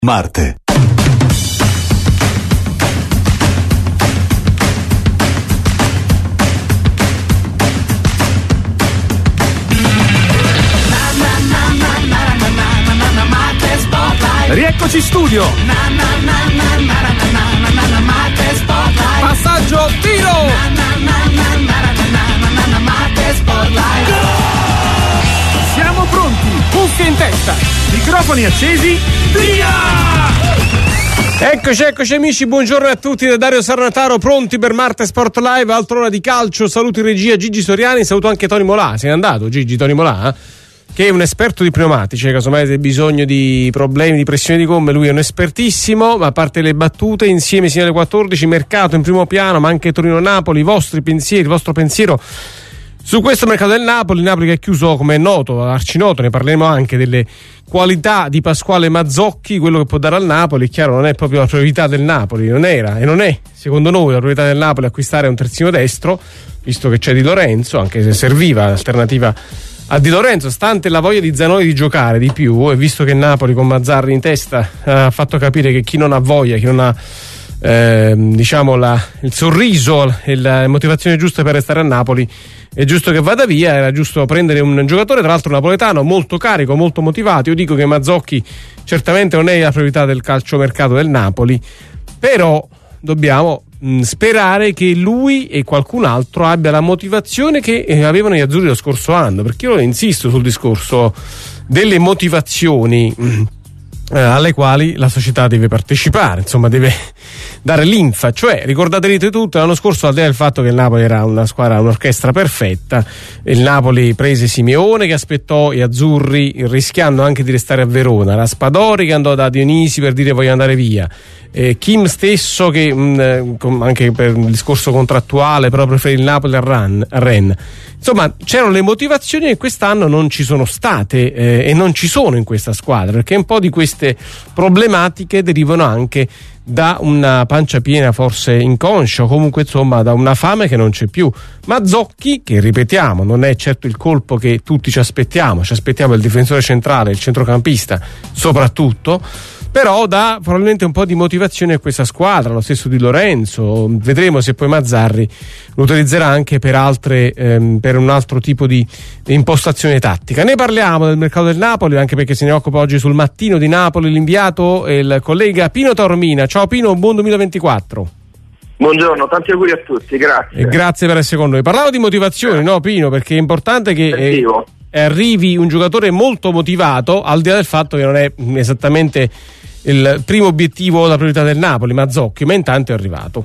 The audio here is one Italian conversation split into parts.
Marte. Rieccoci in studio. Passaggio, tiro. Siamo pronti, cuffie in testa, microfoni accesi, via! Eccoci amici, buongiorno a tutti da Dario Sarnataro, pronti per Marte Sport Live, altra ora di calcio. Saluto in regia Gigi Soriani, saluto anche Tony Molà. Se n'è andato Gigi, Tony Molà, che è un esperto di pneumatici, casomai avete bisogno di problemi di pressione di gomme, lui è un espertissimo. Ma a parte le battute, insieme sino alle 14, mercato in primo piano, ma anche Torino-Napoli, i vostri pensieri, il vostro pensiero su questo mercato del Napoli che è chiuso, come è noto, arcinoto. Ne parleremo anche delle qualità di Pasquale Mazzocchi, quello che può dare al Napoli. È chiaro, non è proprio la priorità del Napoli, non era e non è, secondo noi, la priorità del Napoli acquistare un terzino destro, visto che c'è Di Lorenzo, anche se serviva l'alternativa a Di Lorenzo, stante la voglia di Zanoli di giocare di più, e visto che Napoli con Mazzarri in testa ha fatto capire che chi non ha voglia, chi non ha il sorriso e la motivazione giusta per restare a Napoli, è giusto che vada via. Era giusto prendere un giocatore, tra l'altro napoletano, molto carico, molto motivato. Io dico che Mazzocchi certamente non è la priorità del calciomercato del Napoli, però dobbiamo sperare che lui e qualcun altro abbia la motivazione che avevano gli azzurri lo scorso anno, perché io insisto sul discorso delle motivazioni alle quali la società deve partecipare, insomma deve dare linfa. Cioè, ricordatevi tutto, l'anno scorso, al di là del fatto che il Napoli era una squadra, un'orchestra perfetta, il Napoli prese Simeone che aspettò gli azzurri rischiando anche di restare a Verona, Raspadori che andò da Dionisi per dire voglio andare via, Kim stesso che anche per il discorso contrattuale però preferì il Napoli a Rennes. Insomma, c'erano le motivazioni che quest'anno non ci sono state e non ci sono in questa squadra, perché un po' di queste problematiche derivano anche da una pancia piena forse inconscia, o comunque insomma da una fame che non c'è più. Mazzocchi, che ripetiamo non è certo il colpo che tutti ci aspettiamo il difensore centrale, il centrocampista soprattutto, però dà probabilmente un po' di motivazione a questa squadra. Lo stesso Di Lorenzo, vedremo se poi Mazzarri lo utilizzerà anche per altre per un altro tipo di impostazione tattica. Ne parliamo del mercato del Napoli, anche perché se ne occupa oggi sul Mattino di Napoli l'inviato e il collega Pino Taormina. Ciao Pino, buon 2024. Buongiorno, tanti auguri a tutti, grazie. E grazie per essere con noi. Parlavo di motivazioni, no Pino, perché è importante che arrivi un giocatore molto motivato, al di là del fatto che non è esattamente il primo obiettivo, la priorità del Napoli, Mazzocchi, ma intanto è arrivato.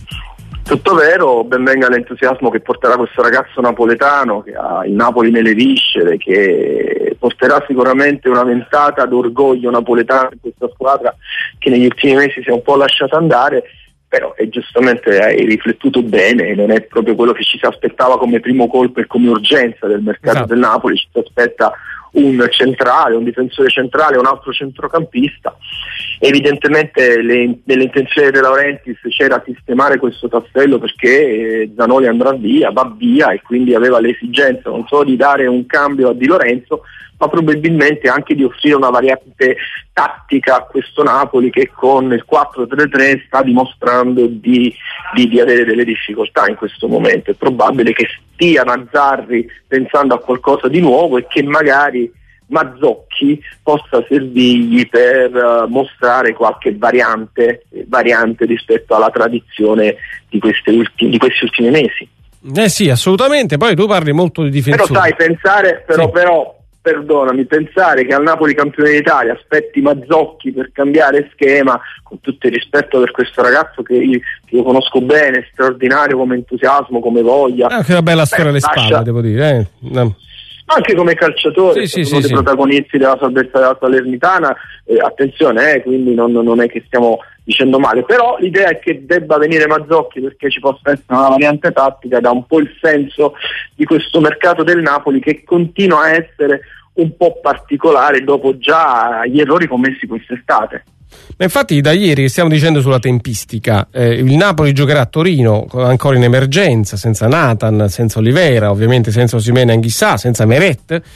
Tutto vero, ben venga l'entusiasmo che porterà questo ragazzo napoletano che ha il Napoli nelle viscere, che porterà sicuramente una ventata d'orgoglio napoletano in questa squadra che negli ultimi mesi si è un po' lasciata andare, però giustamente hai riflettuto bene, non è proprio quello che ci si aspettava come primo colpo e come urgenza del mercato del Napoli. Ci si aspetta un centrale, un difensore centrale, un altro centrocampista. Evidentemente nelle intenzioni De Laurentiis c'era sistemare questo tassello, perché Zanoli andrà via, va via, e quindi aveva l'esigenza non solo di dare un cambio a Di Lorenzo, ma probabilmente anche di offrire una variante tattica a questo Napoli che con il 4-3-3 sta dimostrando di avere delle difficoltà in questo momento. È probabile che stia Mazzarri pensando a qualcosa di nuovo e che magari Mazzocchi possa servirgli per mostrare qualche variante rispetto alla tradizione di questi ultimi mesi. Sì, assolutamente. Poi tu parli molto di difensore. Però sai, pensare perdonami, pensare che al Napoli campione d'Italia aspetti Mazzocchi per cambiare schema, con tutto il rispetto per questo ragazzo che io conosco bene, straordinario come entusiasmo, come voglia. Anche una bella storia alle spalle, devo dire. No. Anche come calciatore, uno dei protagonisti della salvezza della Salernitana, attenzione, quindi non è che stiamo dicendo male, però l'idea è che debba venire Mazzocchi perché ci possa essere una variante tattica, dà un po' il senso di questo mercato del Napoli che continua a essere un po' particolare dopo già gli errori commessi quest'estate. Ma infatti da ieri che stiamo dicendo sulla tempistica, il Napoli giocherà a Torino ancora in emergenza, senza Nathan, senza Olivera, ovviamente senza Osimhen e Anghissà, senza Meret.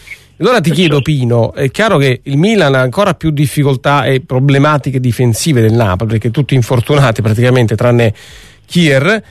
Allora ti chiedo, Pino, è chiaro che il Milan ha ancora più difficoltà e problematiche difensive del Napoli, perché tutti infortunati praticamente, tranne Kier,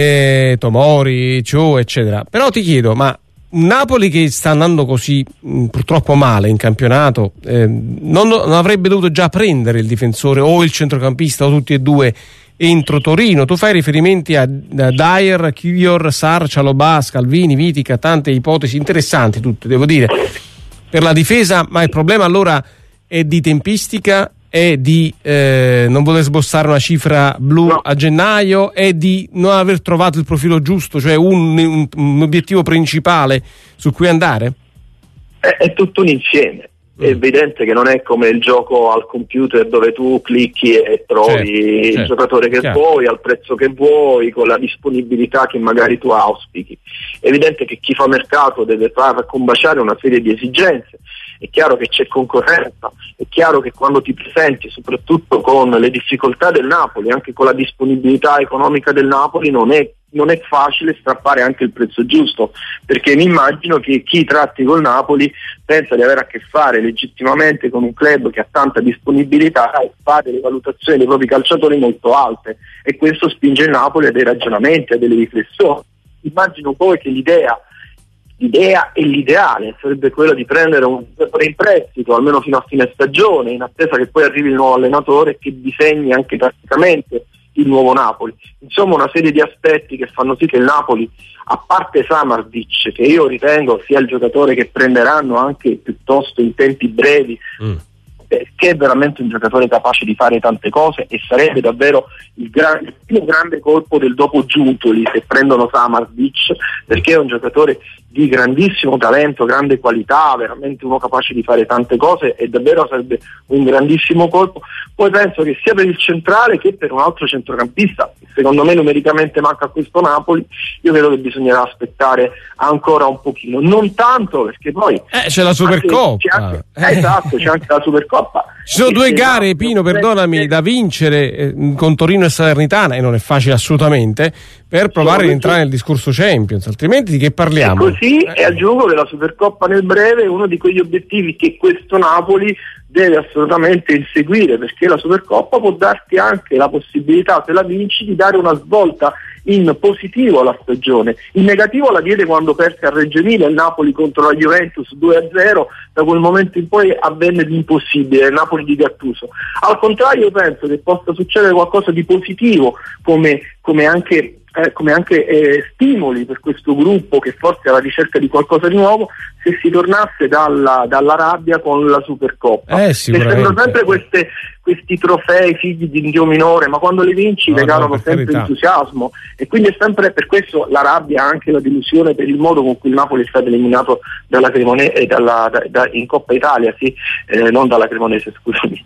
Tomori, Cho, eccetera. Però ti chiedo, ma un Napoli che sta andando così purtroppo male in campionato, non avrebbe dovuto già prendere il difensore o il centrocampista o tutti e due entro Torino? Tu fai riferimenti a Dyer, Kivior, Sarr, Cialobà, Scalvini, Vitica, tante ipotesi interessanti tutte, devo dire, per la difesa, ma il problema allora è di tempistica, è di non voler sbossare una cifra blu a gennaio, è di non aver trovato il profilo giusto, cioè un obiettivo principale su cui andare? È tutto un insieme. È evidente che non è come il gioco al computer dove tu clicchi e trovi il giocatore che vuoi, al prezzo che vuoi, con la disponibilità che magari tu auspichi. È evidente che chi fa mercato deve far combaciare una serie di esigenze. È chiaro che c'è concorrenza, è chiaro che quando ti presenti, soprattutto con le difficoltà del Napoli, anche con la disponibilità economica del Napoli, non è facile strappare anche il prezzo giusto, perché mi immagino che chi tratti col Napoli pensa di avere a che fare legittimamente con un club che ha tanta disponibilità e fa delle valutazioni dei propri calciatori molto alte, e questo spinge il Napoli a dei ragionamenti, a delle riflessioni. Immagino poi che l'idea e l'ideale sarebbe quello di prendere un giocatore in prestito almeno fino a fine stagione, in attesa che poi arrivi il nuovo allenatore che disegni anche tatticamente il nuovo Napoli. Insomma, una serie di aspetti che fanno sì che il Napoli, a parte Samardžić, che io ritengo sia il giocatore che prenderanno anche piuttosto in tempi brevi, perché è veramente un giocatore capace di fare tante cose, e sarebbe davvero il più grande colpo del dopo Giuntoli se prendono Samardžić, perché è un giocatore di grandissimo talento, grande qualità, veramente uno capace di fare tante cose, e davvero sarebbe un grandissimo colpo. Poi penso che sia per il centrale che per un altro centrocampista, secondo me numericamente manca a questo Napoli, io credo che bisognerà aspettare ancora un pochino, non tanto perché poi c'è la Supercoppa, esatto, c'è anche la Supercoppa. Ci sono due gare, Pino, perdonami, da vincere con Torino e Salernitana, e non è facile assolutamente, per provare ad entrare nel discorso Champions, altrimenti di che parliamo? E così, e aggiungo che la Supercoppa nel breve è uno di quegli obiettivi che questo Napoli deve assolutamente inseguire, perché la Supercoppa può darti anche la possibilità, se la vinci, di dare una svolta in positivo alla stagione. In negativo la diede quando perse a Reggio Emilia il Napoli contro la Juventus 2-0, da quel momento in poi avvenne l'impossibile, il Napoli di Gattuso. Al contrario, penso che possa succedere qualcosa di positivo, come anche stimoli per questo gruppo che forse è alla ricerca di qualcosa di nuovo, se si tornasse dalla rabbia con la Supercoppa. Sicuramente. Sempre questi trofei figli di Dio minore, ma quando li vinci regalano sempre entusiasmo, e quindi è sempre per questo la rabbia, anche la delusione per il modo con cui il Napoli è stato eliminato dalla Cremonese in Coppa Italia, non dalla Cremonese, scusami,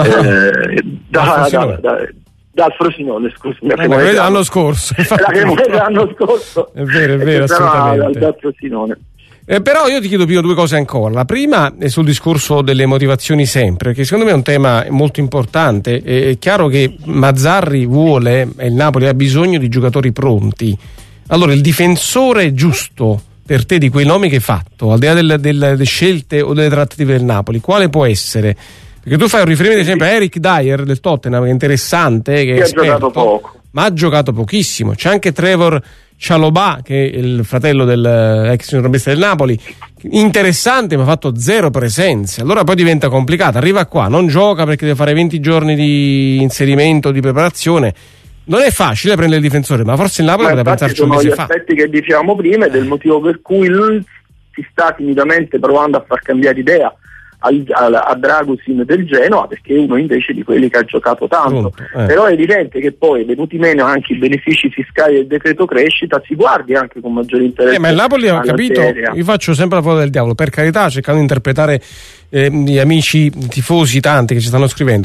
dal Frosinone, scusami. L'anno scorso. La Cremonese l'anno scorso. È vero, assolutamente. Dal Frosinone. Però io ti chiedo, Pino, due cose ancora. La prima è sul discorso delle motivazioni sempre, che secondo me è un tema molto importante. È chiaro che Mazzarri vuole, e il Napoli ha bisogno di giocatori pronti. Allora, il difensore giusto per te di quei nomi che hai fatto, al di là delle scelte o delle trattative del Napoli, quale può essere? Perché tu fai un riferimento ad esempio a Eric Dyer del Tottenham, che è interessante, che ha giocato poco, ma ha giocato pochissimo. C'è anche Trevor Cialobà, che è il fratello del ex centrocampista del Napoli, interessante, ma ha fatto zero presenze. Allora poi diventa complicato, arriva qua, non gioca perché deve fare 20 giorni di inserimento, di preparazione. Non è facile prendere il difensore, ma forse il Napoli deve pensarci un mese fa. Sono gli aspetti che dicevamo prima, e del motivo per cui si sta timidamente provando a far cambiare idea a Dragusin del Genoa, perché è uno invece di quelli che ha giocato tanto. Però è evidente che poi, venuti meno anche i benefici fiscali del decreto crescita, si guardi anche con maggiore interesse. Ma il Napoli, ho capito, io faccio sempre la foto del diavolo, per carità, cercando di interpretare gli amici tifosi tanti che ci stanno scrivendo.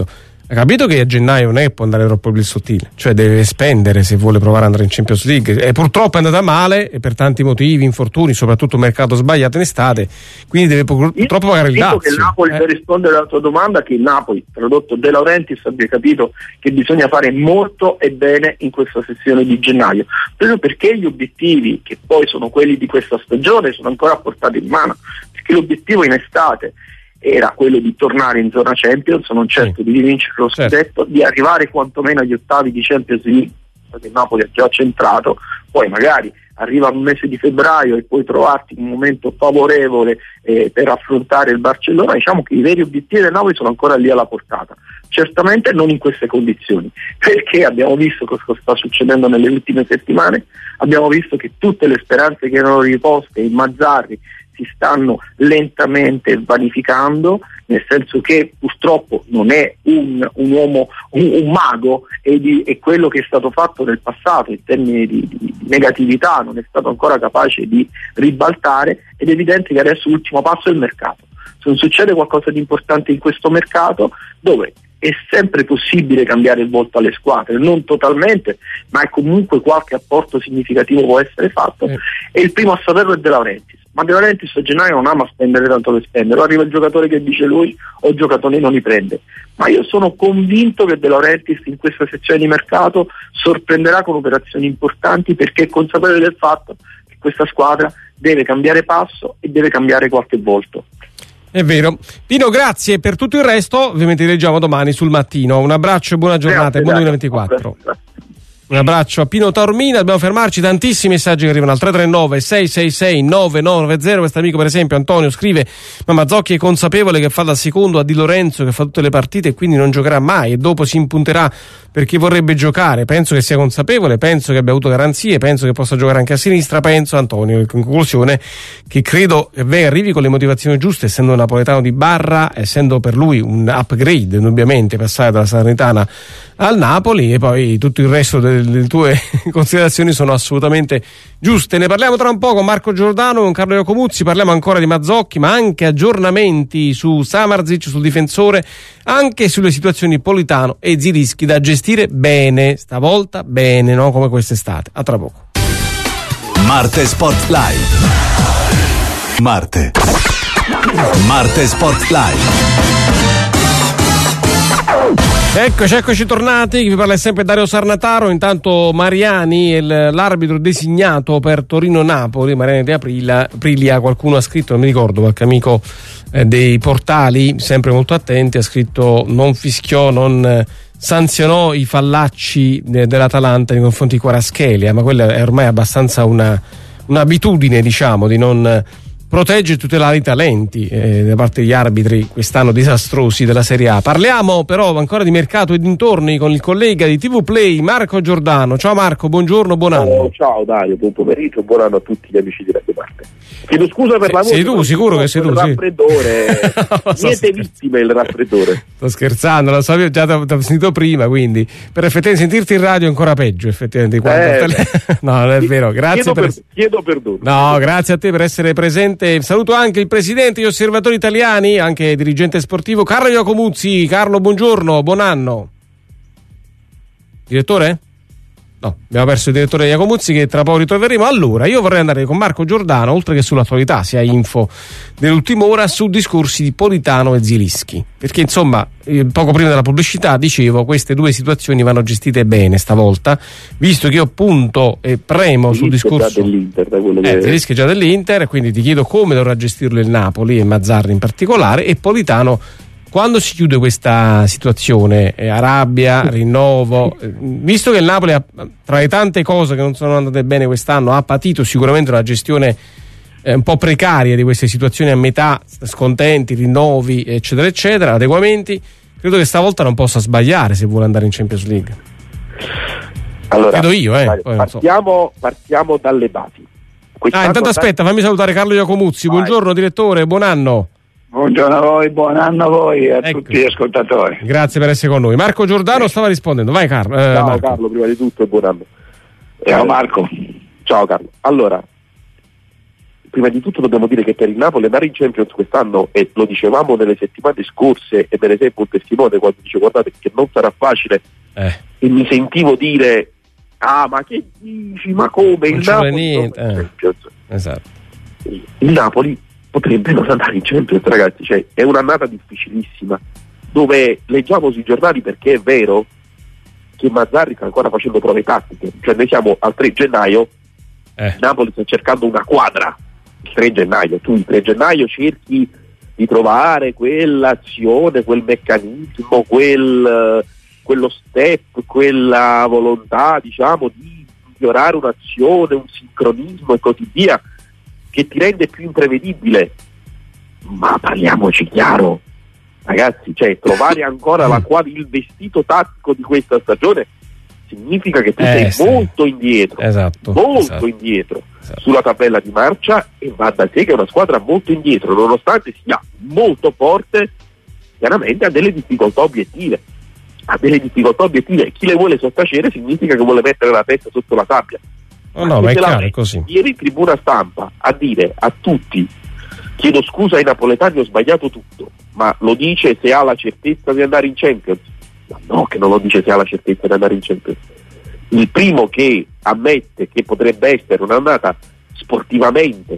Ha capito che a gennaio non è può andare troppo il sottile, cioè deve spendere se vuole provare ad andare in Champions League, e purtroppo è andata male e per tanti motivi, infortuni, soprattutto un mercato sbagliato in estate, quindi deve purtroppo pagare il dazio. Che il Napoli, per rispondere alla tua domanda, che il Napoli, tradotto De Laurentiis, abbia capito che bisogna fare molto e bene in questa sessione di gennaio, proprio perché gli obiettivi, che poi sono quelli di questa stagione, sono ancora a portata in mano, perché l'obiettivo in estate era quello di tornare in zona Champions, non certo di vincere lo scudetto, di arrivare quantomeno agli ottavi di Champions League, perché il Napoli ha già centrato, poi magari arriva il mese di febbraio e puoi trovarti in un momento favorevole per affrontare il Barcellona. Diciamo che i veri obiettivi del Napoli sono ancora lì alla portata, certamente non in queste condizioni, perché abbiamo visto cosa sta succedendo nelle ultime settimane, abbiamo visto che tutte le speranze che erano riposte in Mazzarri si stanno lentamente vanificando, nel senso che purtroppo non è un uomo, un mago, e quello che è stato fatto nel passato in termini di negatività non è stato ancora capace di ribaltare, ed è evidente che adesso l'ultimo passo è il mercato. Se non succede qualcosa di importante in questo mercato, dove è sempre possibile cambiare il volto alle squadre, non totalmente, ma è comunque qualche apporto significativo può essere fatto, e il primo a saperlo è De Laurentiis. Ma De Laurentiis a gennaio non ama spendere tanto per spendere, o arriva il giocatore che dice lui o il giocatore non li prende, ma io sono convinto che De Laurentiis in questa sezione di mercato sorprenderà con operazioni importanti, perché è consapevole del fatto che questa squadra deve cambiare passo e deve cambiare qualche volto. È vero. Pino, grazie. Per tutto il resto ovviamente ti leggiamo domani sul Mattino. Un abbraccio e buona giornata e buon 2024. Grazie. Un abbraccio a Pino Taormina. Dobbiamo fermarci, tantissimi messaggi che arrivano al 339 666 9990. Questo amico, per esempio, Antonio, scrive: ma Mazzocchi è consapevole che fa da secondo a Di Lorenzo, che fa tutte le partite e quindi non giocherà mai, e dopo si impunterà perché vorrebbe giocare. Penso che sia consapevole, penso che abbia avuto garanzie, penso che possa giocare anche a sinistra. Penso, Antonio, in conclusione, che credo che arrivi con le motivazioni giuste, essendo un napoletano di barra, essendo per lui un upgrade indubbiamente passare dalla Salernitana al Napoli, e poi tutto il resto delle tue considerazioni sono assolutamente giuste. Ne parliamo tra un po' con Marco Giordano, con Carlo Iacomuzzi, parliamo ancora di Mazzocchi, ma anche aggiornamenti su Samardzic, sul difensore, anche sulle situazioni Politano e Zielinski da gestire bene, stavolta bene, no? Come quest'estate. A tra poco. Marte Sport Live. Marte Sport Live. Eccoci tornati. Chi vi parla è sempre Dario Sarnataro. Intanto Mariani, l'arbitro designato per Torino-Napoli, Mariani di Aprilia, qualcuno ha scritto, non mi ricordo, qualche amico dei portali sempre molto attenti ha scritto: non fischiò, non sanzionò i dell'Atalanta nei confronti di Kvaratskhelia, ma quella è ormai abbastanza un'abitudine, diciamo, di non protegge e tutelare i talenti da parte degli arbitri quest'anno disastrosi della Serie A. Parliamo però ancora di mercato e dintorni con il collega di TV Play, Marco Giordano. Ciao Marco, buongiorno, buon anno. Ciao Dario, buon pomeriggio, buon anno a tutti gli amici di Radio Marte. Chiedo scusa per la voce. Sei tu, sicuro che sei tu? Il raffreddore. Niente vittime il raffreddore. Sto scherzando, lo so, già ti ho sentito prima, quindi per effettivamente sentirti in radio è ancora peggio, effettivamente. No, non è vero, grazie chiedo perdono. No, grazie a te per essere presente. Saluto anche il presidente degli osservatori italiani, anche dirigente sportivo, Carlo Iacomuzzi. Carlo, buongiorno, buon anno. Direttore? No, abbiamo perso il direttore Iacomuzzi, che tra poco ritroveremo. Allora, io vorrei andare con Marco Giordano, oltre che sull'attualità, sia info dell'ultima ora, su discorsi di Politano e Zielinski, perché insomma poco prima della pubblicità dicevo, queste due situazioni vanno gestite bene stavolta, visto che io punto e premo sul discorso Zielinski è già dell'Inter, quindi ti chiedo come dovrà gestirlo il Napoli e Mazzarri in particolare, e Politano quando si chiude questa situazione, Arabia, rinnovo, visto che il Napoli tra le tante cose che non sono andate bene quest'anno ha patito sicuramente una gestione un po' precaria di queste situazioni a metà, scontenti, rinnovi eccetera eccetera, adeguamenti, credo che stavolta non possa sbagliare se vuole andare in Champions League. Allora, credo io, poi partiamo dalle basi. Intanto aspetta, fammi salutare Carlo Iacomuzzi. Buongiorno direttore, buon anno. Buongiorno a voi, buon anno a voi e a tutti gli ascoltatori. Grazie per essere con noi. Marco Giordano stava rispondendo. Vai Carlo. Ciao Marco. Carlo, prima di tutto buon anno. Ciao Marco. Ciao Carlo. Allora, prima di tutto dobbiamo dire che per il Napoli andare in Champions quest'anno, e lo dicevamo nelle settimane scorse, e me ne sei un testimone quando dice guardate che non sarà facile, e mi sentivo dire ma che dici, ma come il Napoli esatto. Il Napoli potrebbe non andare in Champions, ragazzi, cioè è un'annata difficilissima, dove leggiamo sui giornali, perché è vero che Mazzarri sta ancora facendo prove tattiche, cioè noi siamo al 3 gennaio, Napoli sta cercando una quadra il 3 gennaio, tu il 3 gennaio cerchi di trovare quell'azione, quel meccanismo, quello step, quella volontà, diciamo, di migliorare un'azione, un sincronismo e così via, che ti rende più imprevedibile. Ma parliamoci chiaro, ragazzi, cioè trovare ancora il vestito tattico di questa stagione significa che tu sei molto indietro, indietro sulla tabella di marcia, e va da sé che è una squadra molto indietro, nonostante sia molto forte, chiaramente ha delle difficoltà obiettive. Chi le vuole sottacere significa che vuole mettere la testa sotto la sabbia. Ma è chiaro, è così. Ieri in tribuna stampa a dire a tutti: chiedo scusa ai napoletani, ho sbagliato tutto, ma lo dice se ha la certezza di andare in Champions? Ma no, che non lo dice se ha la certezza di andare in Champions. Il primo che ammette che potrebbe essere un'annata sportivamente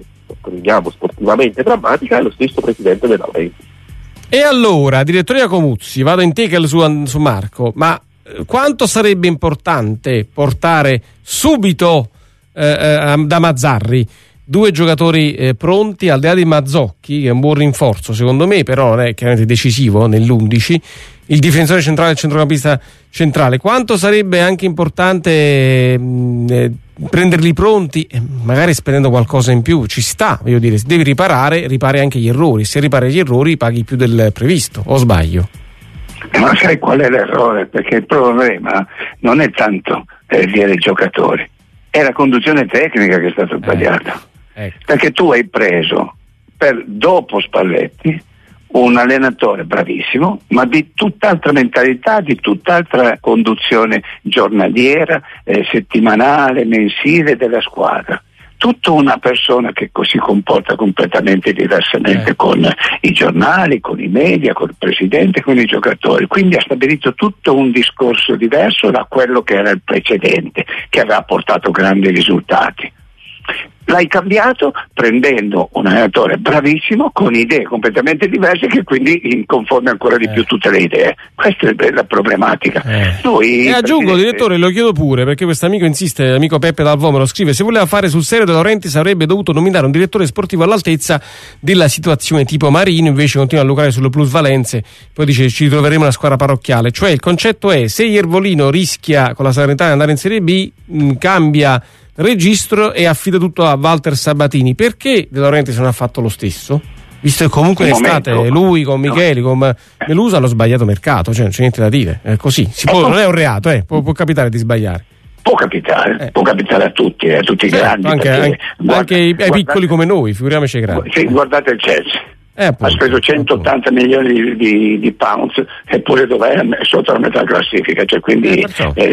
drammatica è lo stesso presidente De Laurentiis. E allora, direttore Iacomuzzi, vado in tackle su Marco, ma quanto sarebbe importante portare subito da Mazzarri 2 giocatori pronti, al di là di Mazzocchi, che è un buon rinforzo secondo me, però non è chiaramente decisivo nell'11, il difensore centrale e il centrocampista centrale? Quanto sarebbe anche importante prenderli pronti, magari spendendo qualcosa in più? Ci sta, voglio dire, se devi ripari anche gli errori, se ripari gli errori paghi più del previsto, o sbaglio? Ma sai qual è l'errore? Perché il problema non è tanto dire giocatori, è la conduzione tecnica che è stata sbagliata. Perché tu hai preso dopo Spalletti un allenatore bravissimo, ma di tutt'altra mentalità, di tutt'altra conduzione giornaliera, settimanale, mensile della squadra. Tutta una persona che si comporta completamente diversamente con i giornali, con i media, con il presidente, con i giocatori. Quindi ha stabilito tutto un discorso diverso da quello che era il precedente, che aveva portato grandi risultati. L'hai cambiato prendendo un allenatore bravissimo con idee completamente diverse, che quindi confonde ancora di più tutte le idee. Questa è la problematica. E aggiungo, direttore, lo chiedo pure, perché questo amico insiste, l'amico Peppe Dal Vomero scrive: se voleva fare sul serio De Laurentiis avrebbe dovuto nominare un direttore sportivo all'altezza della situazione, tipo Marino, invece continua a lucrare sulle plusvalenze, poi dice ci ritroveremo una squadra parrocchiale. Cioè il concetto è: se Iervolino rischia con la Salernitana di andare in Serie B, cambia registro e affida tutto a Walter Sabatini. Perché De Laurentiis non ha fatto lo stesso? Visto che comunque in estate lui con Micheli, con Melusa hanno sbagliato mercato, cioè non c'è niente da dire, è così, non è un reato, può capitare di sbagliare. Può capitare a tutti i grandi, anche ai piccoli come noi, figuriamoci ai grandi. Sì, guardate il Chelsea. Ha speso 180 milioni di pounds, eppure dov'è? Sotto la metà classifica, cioè quindi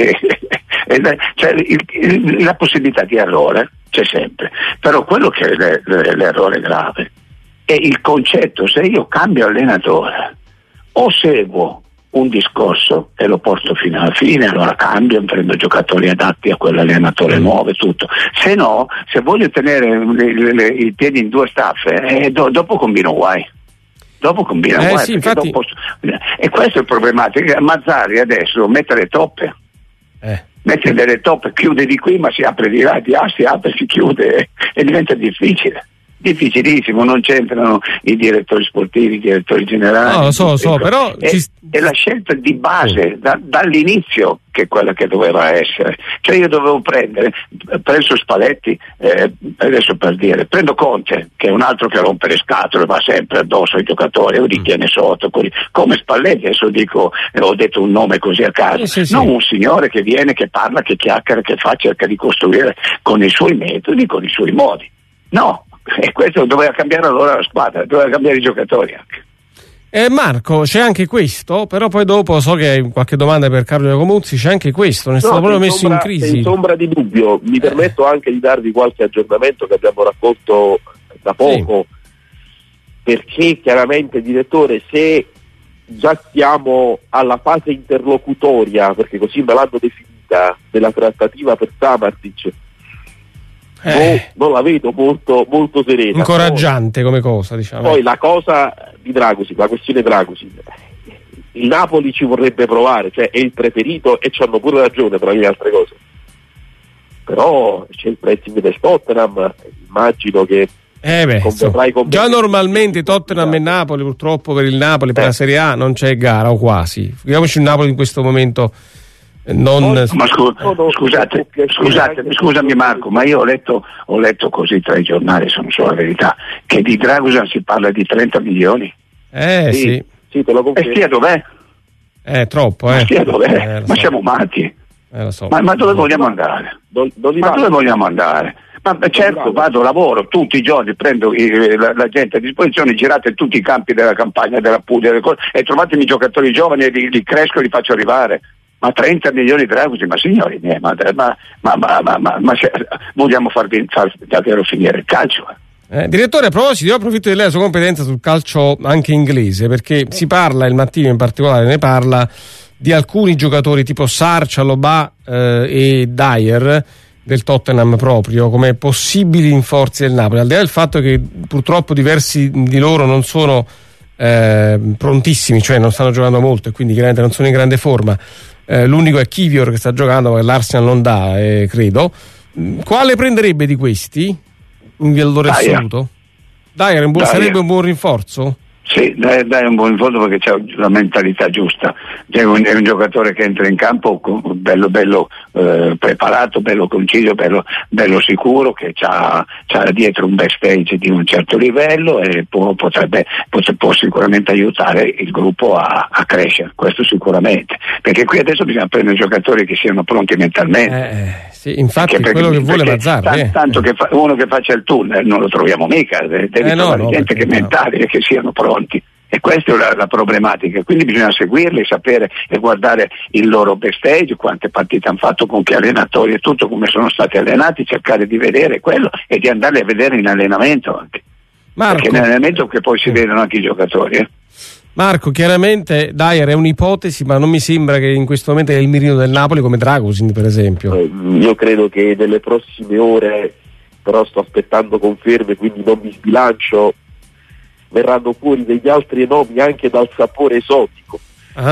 la possibilità di errore c'è sempre, però quello che è l'errore grave è il concetto: se io cambio allenatore o seguo un discorso e lo porto fino alla fine, allora cambio, prendo giocatori adatti a quell'allenatore nuovo e tutto. Se no, se voglio tenere i piedi in due staffe, dopo combino guai. Sì, infatti... E questo è il problematico. Mazzarri adesso mette le toppe. Mette delle toppe, chiude di qui ma si apre di là, si apre, si chiude e diventa difficilissimo, non c'entrano i direttori sportivi, i direttori generali. No, lo so, però è la scelta di base dall'inizio che è quella che doveva essere. Cioè io dovevo preso Spalletti, adesso per dire, prendo Conte, che è un altro che rompe le scatole, va sempre addosso ai giocatori, o li tiene sotto, come Spalletti, adesso ho detto un nome così a caso, non un signore che viene, che parla, che chiacchiera, che cerca di costruire con i suoi metodi, con i suoi modi. No, e questo doveva cambiare allora la squadra, doveva cambiare i giocatori anche. Marco, c'è anche questo, però poi dopo so che hai qualche domanda per Carlo Iacomuzzi, c'è anche questo, ne è stato proprio messo in crisi. Senza ombra di dubbio, mi permetto anche di darvi qualche aggiornamento che abbiamo raccolto da poco, perché chiaramente, direttore, se già siamo alla fase interlocutoria, perché così me l'hanno definita, della trattativa per Samardžić, non la vedo molto serena. Incoraggiante come cosa, diciamo. Poi la cosa di Dragusin, la questione Dragusin, il Napoli ci vorrebbe provare, cioè è il preferito e ci hanno pure ragione tra le altre cose, però c'è il pressing del Tottenham, immagino che già normalmente Tottenham e Napoli, purtroppo per il Napoli, per la Serie A non c'è gara o quasi, figuriamoci il Napoli in questo momento. Ma scusami Marco, ma io ho letto così tra i giornali, sono solo la verità, che di Dragusin si parla di 30 milioni. Sì, te lo confermo. E stia dov'è? Troppo, Stia dov'è? Ma siamo matti. Lo so. Ma dove vogliamo andare? Dove vogliamo andare? Ma certo, lavoro tutti i giorni, prendo la gente a disposizione, girate tutti i campi della Campania, della Puglia, e trovatemi giocatori giovani e li cresco e li faccio arrivare. Ma 30 milioni di Dragusin, ma signori miei, ma vogliamo far davvero finire il calcio? Direttore, a proposito, io approfitto di lei la sua competenza sul calcio anche inglese, perché si parla, il Mattino in particolare ne parla, di alcuni giocatori tipo Sarr, Chalobah e Dyer del Tottenham proprio come possibili rinforzi del Napoli, al di là del fatto che purtroppo diversi di loro non sono prontissimi, cioè non stanno giocando molto e quindi chiaramente non sono in grande forma. L'unico è Kivior che sta giocando, che l'Arsenal non dà, credo. Quale prenderebbe di questi in valore assoluto? Dyer sarebbe un buon rinforzo? Sì, dai un buon rinforzo perché c'è una mentalità giusta, è un giocatore che entra in campo bello preparato, bello conciso, bello sicuro, che c'ha dietro un backstage di un certo livello e può sicuramente aiutare il gruppo a crescere, questo sicuramente, perché qui adesso bisogna prendere giocatori che siano pronti mentalmente. Sì, infatti è quello che vuole Mazzarri. Tanto che uno che faccia il tunnel non lo troviamo mica, devi trovare gente che mentali e che siano pronti. E questa è la problematica, quindi bisogna seguirli, sapere e guardare il loro backstage, quante partite hanno fatto, con che allenatori e tutto, come sono stati allenati, cercare di vedere quello e di andarli a vedere in allenamento anche. Marco, perché in allenamento che poi si vedono anche i giocatori. Marco, chiaramente Dyer è un'ipotesi, ma non mi sembra che in questo momento è il mirino del Napoli come Dragusin, per esempio. Io credo che nelle prossime ore, però sto aspettando conferme, quindi non mi sbilancio, verranno fuori degli altri nomi anche dal sapore esotico.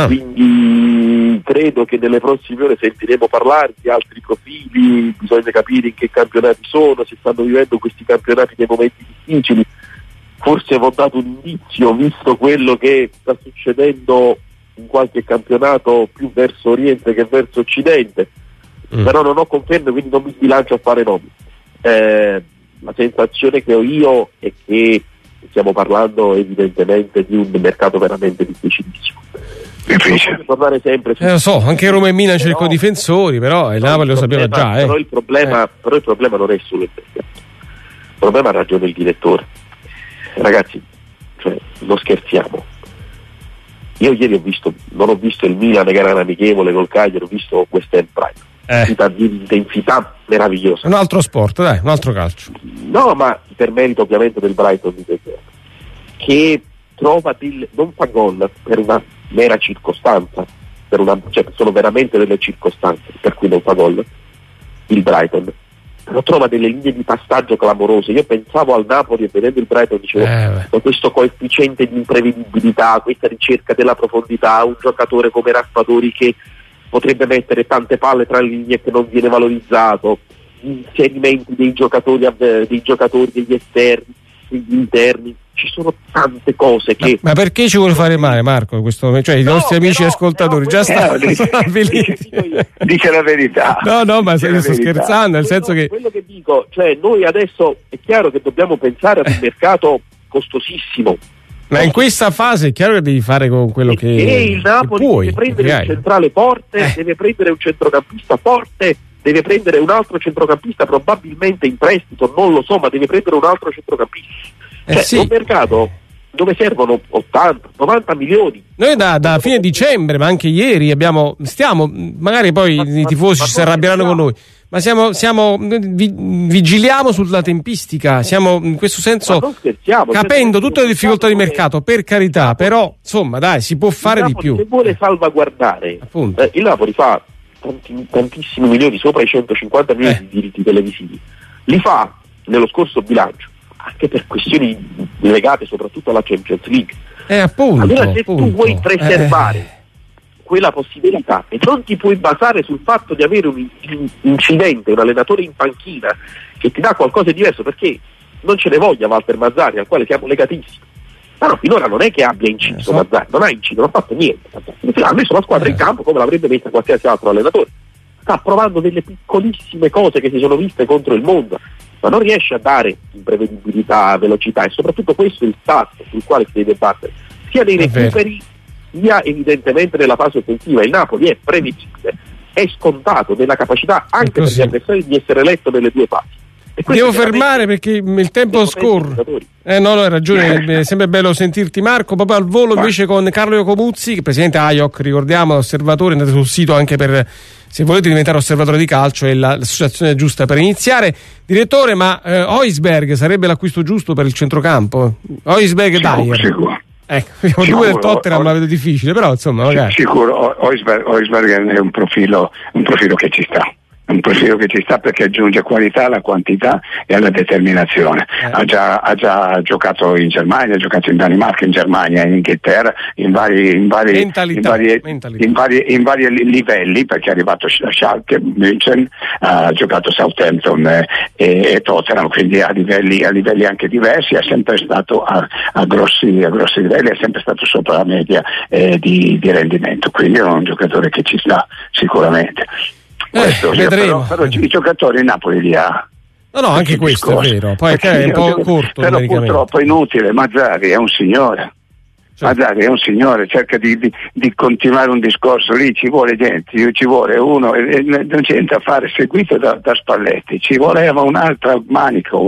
Quindi credo che nelle prossime ore sentiremo parlare di altri profili, bisogna capire in che campionati sono, se stanno vivendo questi campionati nei momenti difficili. Forse avevo dato un indizio, visto quello che sta succedendo in qualche campionato più verso Oriente che verso Occidente, però non ho conferme, quindi non mi sbilancio a fare nomi. La sensazione che ho io è che stiamo parlando evidentemente di un mercato veramente difficilissimo. Difficile. Tornare sempre lo so, anche Roma e Milan cercano difensori, però il Napoli lo sapeva già. Però il problema non è solo il mercato, il problema ha ragione il direttore. Ragazzi, non scherziamo. Io ieri non ho visto il Milan che era un amichevole col Cagliari, ho visto West Ham Brighton. Di intensità meravigliosa. Un altro sport, dai, un altro calcio. No, ma per merito ovviamente del Brighton di De Gea, che trova non fa gol per una mera circostanza, sono veramente delle circostanze per cui non fa gol il Brighton. Però trova delle linee di passaggio clamorose. Io pensavo al Napoli e vedendo il Brighton dicevo con questo coefficiente di imprevedibilità, questa ricerca della profondità, un giocatore come Raspadori che potrebbe mettere tante palle tra le linee che non viene valorizzato, gli inserimenti dei giocatori, degli esterni, degli interni, ci sono tante cose che... Ma perché ci vuole fare male, Marco, in questo momento? Cioè i nostri amici ascoltatori già stanno avviliti. Dice la verità. No, ma sto scherzando, nel senso che... Quello che dico, cioè noi adesso è chiaro che dobbiamo pensare ad un mercato costosissimo. Ma in questa fase è chiaro che devi fare con quello che il Napoli puoi, deve prendere un centrale forte, deve prendere un centrocampista forte, deve prendere un altro centrocampista probabilmente in prestito, non lo so, ma deve prendere un altro centrocampista. Un mercato dove servono 80-90 milioni. Noi da fine dicembre, ma anche ieri magari poi i tifosi si arrabbieranno con noi, ma vigiliamo sulla tempistica, siamo in questo senso capendo tutte le difficoltà di mercato, per carità, però insomma dai, si può fare di più. Se vuole salvaguardare, il Napoli fa tantissimi milioni, sopra i 150 milioni di diritti televisivi, li fa nello scorso bilancio anche per questioni legate soprattutto alla Champions League. Allora se tu vuoi preservare quella possibilità e non ti puoi basare sul fatto di avere un incidente, un allenatore in panchina che ti dà qualcosa di diverso, perché non ce ne voglia Walter Mazzarri, al quale siamo legatissimi, ma no, finora non è che abbia inciso Mazzarri, non ha inciso, non ha fatto niente, ha messo la squadra in campo come l'avrebbe messa qualsiasi altro allenatore, sta provando delle piccolissime cose che si sono viste contro il mondo, ma non riesce a dare imprevedibilità, velocità, e soprattutto questo è il tasto sul quale si deve battere, sia nei recuperi sia evidentemente nella fase offensiva. Il Napoli è prevedibile, è scontato nella capacità anche per gli avversari di essere letto nelle due fasi. Devo fermare perché il tempo scorre. No, hai ragione, è sempre bello sentirti, Marco. Proprio al volo invece con Carlo Iacomuzzi, che presidente AIOC, ricordiamo, osservatore, andate sul sito anche per, se volete diventare osservatore di calcio, è l'associazione giusta per iniziare. Direttore, ma Højbjerg sarebbe l'acquisto giusto per il centrocampo? Højbjerg, Dyer. Ecco, due del Tottenham la vedo difficile, però insomma magari. Sicuro, Højbjerg è un profilo che ci sta. Un profilo che ci sta perché aggiunge qualità alla quantità e alla determinazione. Ha già giocato in Germania, ha giocato in Danimarca, in Germania, in Inghilterra, in vari livelli, perché è arrivato a Schalke, München, ha giocato Southampton e Tottenham, quindi a livelli anche diversi, è sempre stato a grossi livelli, è sempre stato sopra la media di rendimento, quindi è un giocatore che ci sta sicuramente. Vedremo. Però i giocatori in Napoli li ha. No, anche questo è vero. Poi è un po' corto. Però purtroppo è inutile. Mazzarri è un signore. Mazzarri è un signore, cerca di continuare un discorso lì, ci vuole gente, ci vuole uno, e non c'è niente a fare, seguito da Spalletti, ci voleva un altro manico,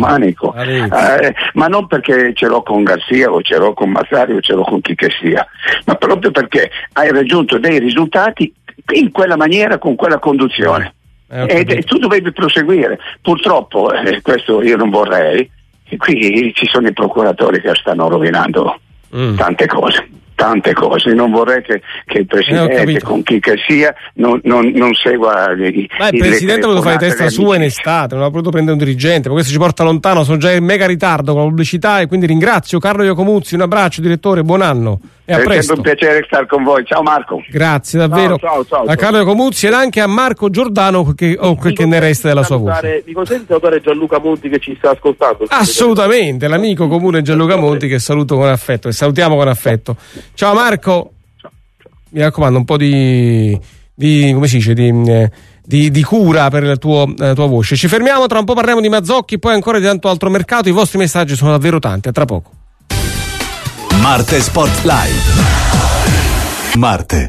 ma non perché ce l'ho con Garcia o ce l'ho con Mazzarri o ce l'ho con chi che sia, ma proprio perché hai raggiunto dei risultati in quella maniera, con quella conduzione, e tu dovevi proseguire. Purtroppo questo io non vorrei, e qui ci sono i procuratori che stanno rovinando tante cose, non vorrei che il Presidente, con chi che sia, non segua il Presidente ha voluto fare testa sua in estate, non ha voluto prendere un dirigente, ma questo ci porta lontano, sono già in mega ritardo con la pubblicità, e quindi ringrazio Carlo Iacomuzzi, un abbraccio direttore, buon anno e a presto. È sempre un piacere stare con voi, ciao Marco. Grazie davvero ciao. A Carlo Iacomuzzi ed anche a Marco Giordano quel che ne resta della sua voce. Mi consente notare Gianluca Monti che ci sta ascoltando? Assolutamente, l'amico comune Gianluca Monti che saluto con affetto e salutiamo con affetto. Ciao Marco. Ciao. Mi raccomando un po' di come si dice, di cura per la tua voce. Ci fermiamo, tra un po' parliamo di Mazzocchi, poi ancora di tanto altro mercato. I vostri messaggi sono davvero tanti, a tra poco. Marte Sport Live. Marte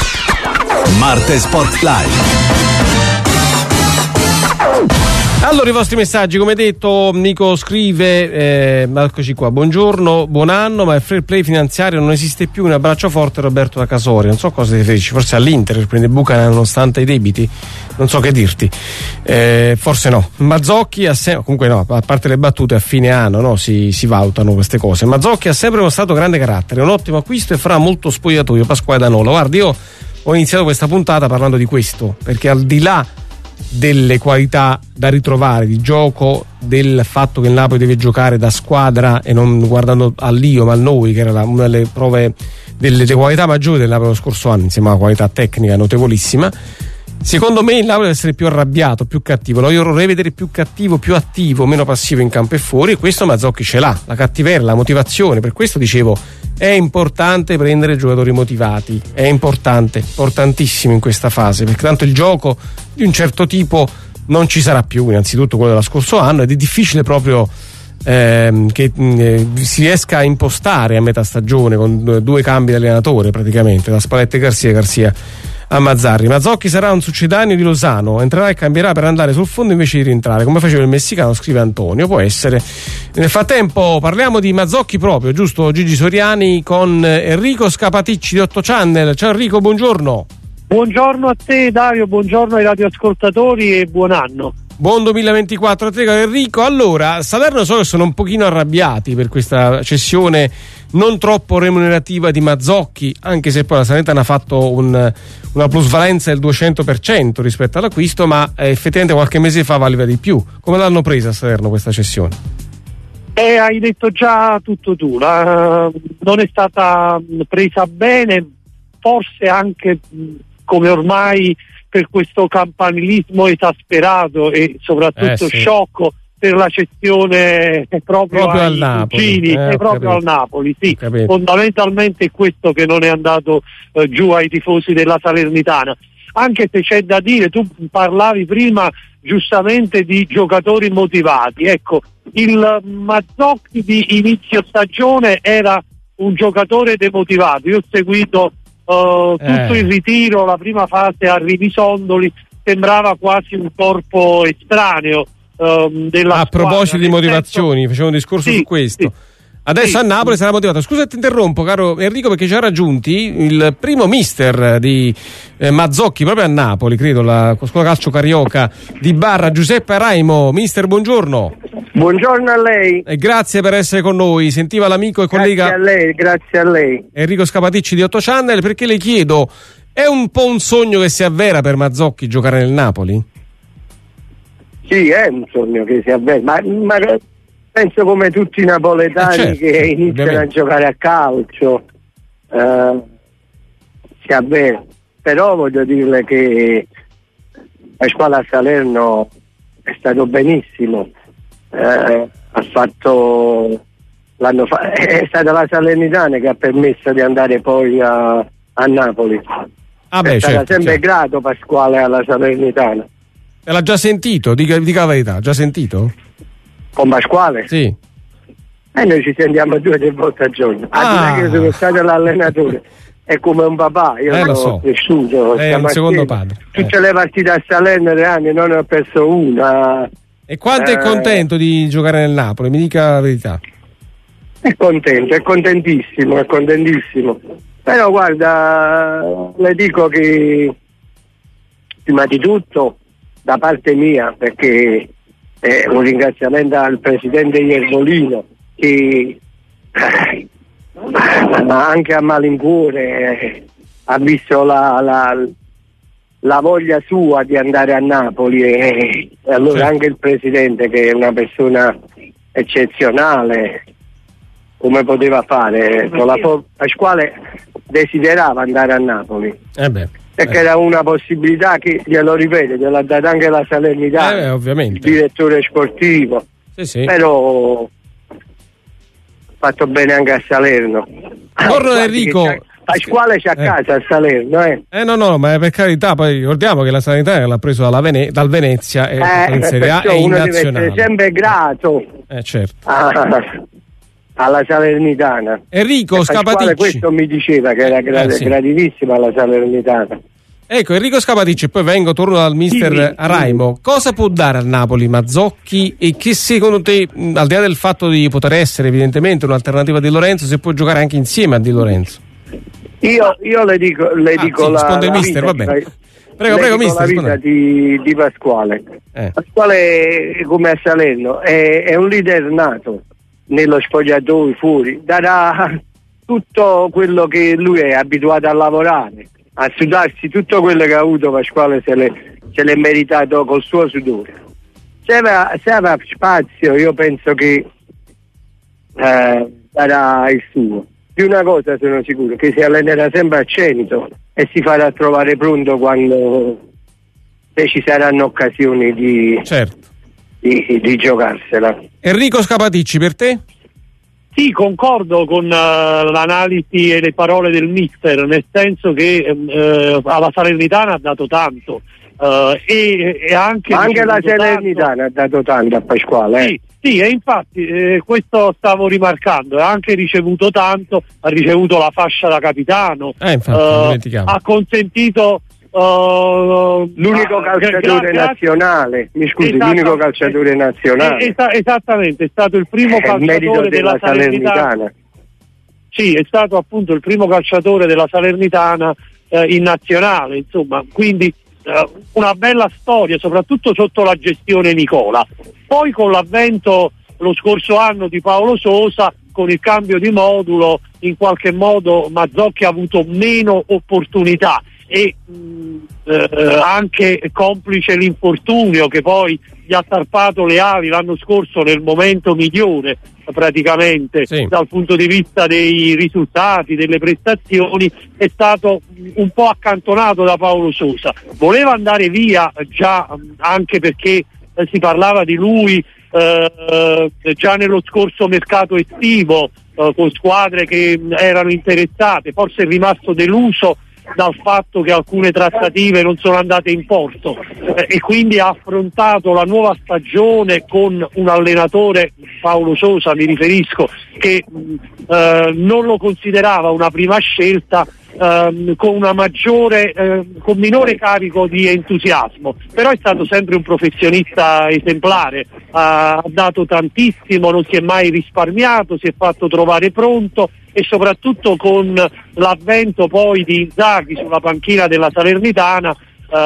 Sport Live. Allora, i vostri messaggi, come detto, Nico scrive, eccoci qua, buongiorno, buon anno, ma il fair play finanziario non esiste più, un abbraccio forte Roberto da Casori. Non so cosa ti riferisci, forse all'Inter che prende Buchanan nonostante i debiti, non so che dirti, forse no. Mazzocchi comunque no, a parte le battute, a fine anno no, si valutano queste cose. Mazzocchi ha sempre mostrato grande carattere, è un ottimo acquisto e farà molto spogliatoio. Pasquale Danolo, guardi, io ho iniziato questa puntata parlando di questo, perché al di là delle qualità da ritrovare di gioco, del fatto che il Napoli deve giocare da squadra e non guardando all'io ma al noi, che era una delle prove delle qualità maggiori del Napoli lo scorso anno, insieme alla qualità tecnica notevolissima, secondo me il Napoli deve essere più arrabbiato, più cattivo. Lo vorrei vedere più cattivo, più attivo, meno passivo in campo e fuori, e questo Mazzocchi ce l'ha, la cattiveria, la motivazione. Per questo dicevo, è importante prendere giocatori motivati, è importantissimo in questa fase, perché tanto il gioco di un certo tipo non ci sarà più, innanzitutto quello dello scorso anno, ed è difficile proprio che si riesca a impostare a metà stagione con due cambi di allenatore praticamente, da Spalletti e Garcia a Mazzarri. Mazzocchi sarà un succedaneo di Lozano, entrerà e cambierà per andare sul fondo invece di rientrare, come faceva il messicano, scrive Antonio. Può essere. Nel frattempo parliamo di Mazzocchi proprio, giusto, Gigi Soriani, con Enrico Scapaticci di 8 Channel. Ciao Enrico, buongiorno. Buongiorno a te Dario, buongiorno ai radioascoltatori e buon anno. Buon 2024 a te Enrico. Allora, Salerno so che sono un pochino arrabbiati per questa cessione non troppo remunerativa di Mazzocchi, anche se poi la Salernitana ha fatto una plusvalenza del 200% rispetto all'acquisto, ma effettivamente qualche mese fa valeva di più. Come l'hanno presa a Salerno questa cessione? Hai detto già tutto tu, non è stata presa bene, forse anche come ormai per questo campanilismo esasperato e soprattutto sciocco per la cessione proprio ai cugini, proprio al Napoli, sì. Fondamentalmente è questo che non è andato giù ai tifosi della Salernitana, anche se c'è da dire, tu parlavi prima giustamente di giocatori motivati, ecco, il Mazzocchi di inizio stagione era un giocatore demotivato, io ho seguito tutto il ritiro, la prima fase a Rivisondoli, sembrava quasi un corpo estraneo della a proposito di motivazioni, facevo un discorso su questo. Adesso a Napoli sarà motivato. Scusa, ti interrompo, caro Enrico, perché ci ha raggiunti il primo mister di Mazzocchi proprio a Napoli, credo, la scuola calcio carioca di Barra, Giuseppe Araimo. Mister, buongiorno. Buongiorno a lei. E grazie per essere con noi. Sentiva l'amico e collega grazie a lei. Enrico Scapaticci di 8 Channel, perché le chiedo, è un po' un sogno che si avvera per Mazzocchi giocare nel Napoli? Sì, è un sogno che si avvera, ma penso come tutti i napoletani che iniziano a giocare a calcio si avvera, però voglio dirle che la squadra a Salerno è stato benissimo, ha fatto è stata la Salernitana che ha permesso di andare poi a Napoli. Sarà sempre grato Pasquale alla Salernitana. E l'ha già sentito? Dica la verità, già sentito? Con Pasquale? Sì. Noi ci sentiamo 2 o 3 volte al giorno. Anche io sono stato l'allenatore, è come un papà, io sono cresciuto. È un secondo padre. Tutte le partite a Salerno 3 anni, non ne ho perso una. E quanto è contento di giocare nel Napoli? Mi dica la verità. È contento, è contentissimo. Però guarda, le dico che prima di tutto da parte mia, perché un ringraziamento al presidente Iervolino che anche a malincuore ha visto la voglia sua di andare a Napoli e allora anche il presidente, che è una persona eccezionale, come poteva fare con la Pasquale, desiderava andare a Napoli. Perché era una possibilità che, glielo ripeto, gliel'ha data anche la Salernitana, ovviamente. Il direttore sportivo, però fatto bene anche a Salerno. Torno Enrico. Pasquale c'è a casa a Salerno, No, ma per carità, poi ricordiamo che la Salernitana l'ha preso dal Venezia in Serie A e in uno nazionale. deve essere sempre grato alla Salernitana. Enrico Scapaticci, questo mi diceva che era gratissima alla Salernitana. Ecco, Enrico Scapaticci, e poi torno dal mister Araimo. Cosa può dare al Napoli Mazzocchi, e che secondo te, al di là del fatto di poter essere evidentemente un'alternativa di Lorenzo, se può giocare anche insieme a Di Lorenzo? Io le dico risponde il mister, va bene. Prego mister, la vita di Pasquale. Pasquale, come a Salerno, è un leader nato nello spogliatoio, fuori, darà tutto quello che lui è abituato a lavorare, a sudarsi tutto quello che ha avuto. Pasquale se l'è meritato col suo sudore. Se aveva spazio, io penso che darà il suo. Di una cosa sono sicuro, che si allenerà sempre a Cenito e si farà trovare pronto quando ci saranno occasioni di giocarsela. Enrico Scapaticci, per te? Sì, concordo con l'analisi e le parole del mister, nel senso che alla Salernitana ha dato tanto e anche la Salernitana ha dato tanto a Pasquale. Sì, e infatti questo stavo rimarcando, ha anche ricevuto tanto, ha ricevuto la fascia da capitano, ha consentito l'unico calciatore nazionale, mi scusi, l'unico calciatore nazionale. Esattamente, è stato il primo calciatore della Salernitana. Sì, è stato appunto il primo calciatore della Salernitana in nazionale, insomma, quindi una bella storia, soprattutto sotto la gestione Nicola. Poi con l'avvento lo scorso anno di Paolo Sosa, con il cambio di modulo, in qualche modo Mazzocchi ha avuto meno opportunità e anche complice l'infortunio che poi gli ha tarpato le ali l'anno scorso nel momento migliore praticamente, sì, dal punto di vista dei risultati, delle prestazioni, è stato un po' accantonato da Paolo Sosa. Voleva andare via già anche perché si parlava di lui già nello scorso mercato estivo, con squadre che erano interessate, forse è rimasto deluso dal fatto che alcune trattative non sono andate in porto e quindi ha affrontato la nuova stagione con un allenatore, Paolo Sosa mi riferisco, che non lo considerava una prima scelta, con una con minore carico di entusiasmo, però è stato sempre un professionista esemplare, ha dato tantissimo, non si è mai risparmiato, si è fatto trovare pronto e soprattutto con l'avvento poi di Inzaghi sulla panchina della Salernitana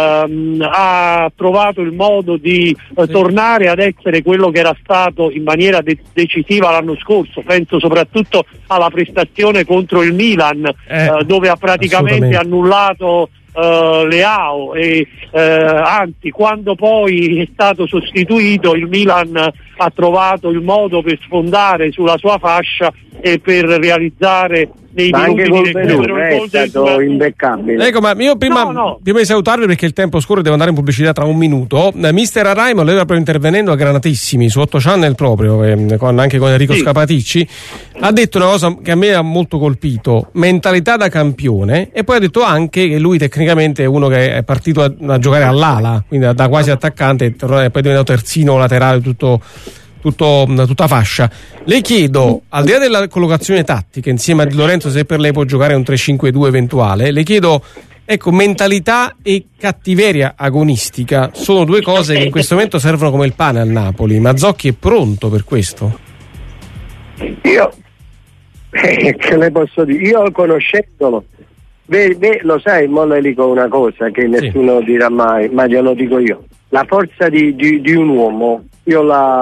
ha trovato il modo di tornare ad essere quello che era stato in maniera decisiva l'anno scorso. Penso soprattutto alla prestazione contro il Milan, dove ha praticamente annullato Leao e anzi, quando poi è stato sostituito, il Milan ha trovato il modo per sfondare sulla sua fascia e per realizzare nei minuti di recupero è stato imbeccabile. Ecco, ma io prima di salutarvi, perché il tempo scorre, devo andare in pubblicità tra un minuto. Mister Araimo, lei proprio intervenendo a Granatissimi su 8 Channel proprio, anche con Enrico Scapaticci, ha detto una cosa che a me ha molto colpito: mentalità da campione, e poi ha detto anche che lui tecnicamente è uno che è partito a giocare all'ala, quindi da quasi attaccante e poi è diventato terzino laterale tutta fascia. Le chiedo, al di là della collocazione tattica insieme a Di Lorenzo, se per lei può giocare un 3-5-2 eventuale, le chiedo, ecco, mentalità e cattiveria agonistica sono due cose che in questo momento servono come il pane al Napoli. Mazzocchi è pronto per questo? Io che le posso dire? Io conoscendolo, lo sai, mo le dico una cosa che nessuno dirà mai, ma glielo dico io: la forza di un uomo io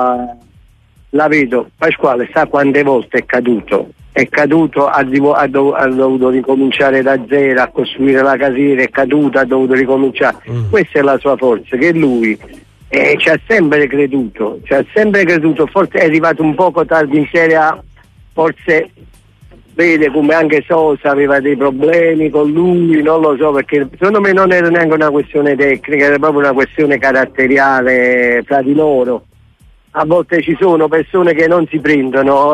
la vedo. Pasquale sa quante volte è caduto, ha dovuto ricominciare da zero, a costruire la casina, è caduto, ha dovuto ricominciare. Questa è la sua forza, che lui ci ha sempre creduto, forse è arrivato un poco tardi in Serie A, forse vede come anche Sosa aveva dei problemi con lui, non lo so, perché secondo me non era neanche una questione tecnica, era proprio una questione caratteriale fra di loro. A volte ci sono persone che non si prendono,